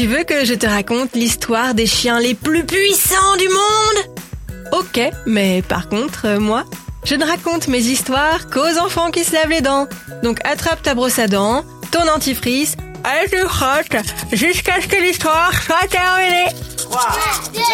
Tu veux que je te raconte l'histoire des chiens les plus puissants du monde ? Ok, mais par contre, moi, je ne raconte mes histoires qu'aux enfants qui se lavent les dents. Donc attrape ta brosse à dents, ton dentifrice, et tu frottes jusqu'à ce que l'histoire soit terminée. 3, 2, 1,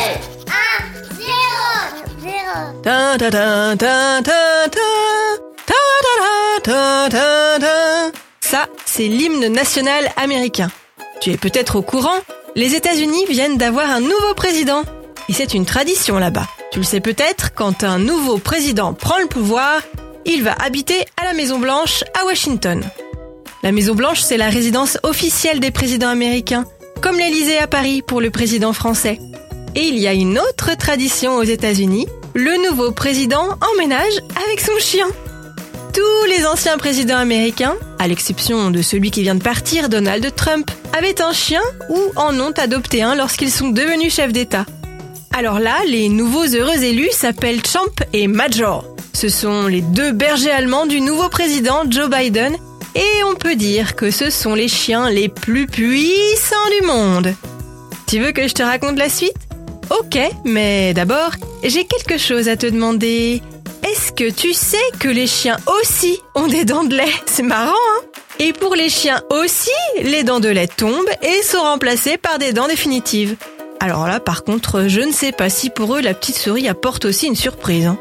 0. Ta ta ta ta ta ta. Ta ta ta ta ta. Ça, c'est l'hymne national américain. Tu es peut-être au courant, les États-Unis viennent d'avoir un nouveau président. Et c'est une tradition là-bas. Tu le sais peut-être, quand un nouveau président prend le pouvoir, il va habiter à la Maison-Blanche à Washington. La Maison-Blanche, c'est la résidence officielle des présidents américains, comme l'Élysée à Paris pour le président français. Et il y a une autre tradition aux États-Unis, le nouveau président emménage avec son chien. Tous les anciens présidents américains, à l'exception de celui qui vient de partir, Donald Trump, avaient un chien ou en ont adopté un lorsqu'ils sont devenus chefs d'État. Alors là, les nouveaux heureux élus s'appellent Champ et Major. Ce sont les 2 bergers allemands du nouveau président Joe Biden et on peut dire que ce sont les chiens les plus puissants du monde. Tu veux que je te raconte la suite ? Ok, mais d'abord, j'ai quelque chose à te demander. Est-ce que tu sais que les chiens aussi ont des dents de lait ? C'est marrant, hein ? Et pour les chiens aussi, les dents de lait tombent et sont remplacées par des dents définitives. Alors là, par contre, je ne sais pas si pour eux, la petite souris apporte aussi une surprise. Hein.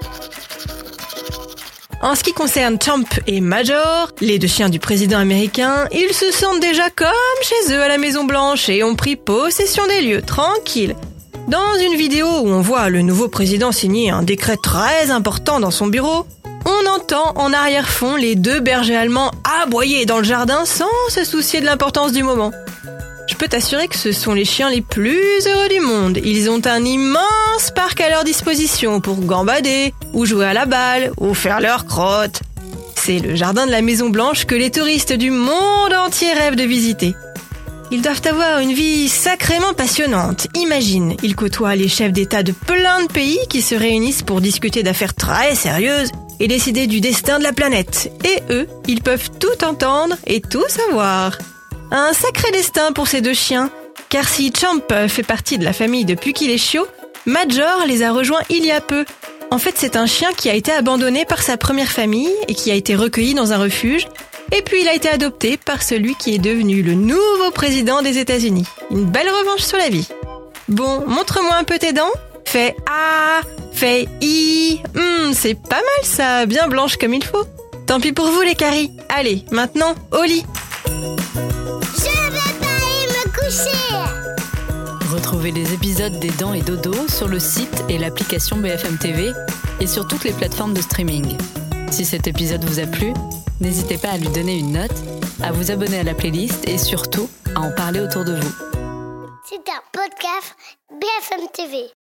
En ce qui concerne Champ et Major, les 2 chiens du président américain, ils se sentent déjà comme chez eux à la Maison-Blanche et ont pris possession des lieux, tranquilles. Dans une vidéo où on voit le nouveau président signer un décret très important dans son bureau, on entend en arrière-fond les 2 bergers allemands aboyer dans le jardin sans se soucier de l'importance du moment. Je peux t'assurer que ce sont les chiens les plus heureux du monde. Ils ont un immense parc à leur disposition pour gambader, ou jouer à la balle, ou faire leur crotte. C'est le jardin de la Maison-Blanche que les touristes du monde entier rêvent de visiter. Ils doivent avoir une vie sacrément passionnante. Imagine, ils côtoient les chefs d'État de plein de pays qui se réunissent pour discuter d'affaires très sérieuses et décider du destin de la planète. Et eux, ils peuvent tout entendre et tout savoir. Un sacré destin pour ces 2 chiens, car si Champ fait partie de la famille depuis qu'il est chiot, Major les a rejoints il y a peu. En fait, c'est un chien qui a été abandonné par sa première famille et qui a été recueilli dans un refuge. Et puis il a été adopté par celui qui est devenu le nouveau président des États-Unis. Une belle revanche sur la vie. Bon, montre-moi un peu tes dents. Fais A, fais I. C'est pas mal ça, bien blanche comme il faut. Tant pis pour vous les caries. Allez, maintenant, au lit. Retrouvez les épisodes des Dents et Dodo sur le site et l'application BFM TV et sur toutes les plateformes de streaming. Si cet épisode vous a plu, n'hésitez pas à lui donner une note, à vous abonner à la playlist et surtout à en parler autour de vous. C'est un podcast BFM TV.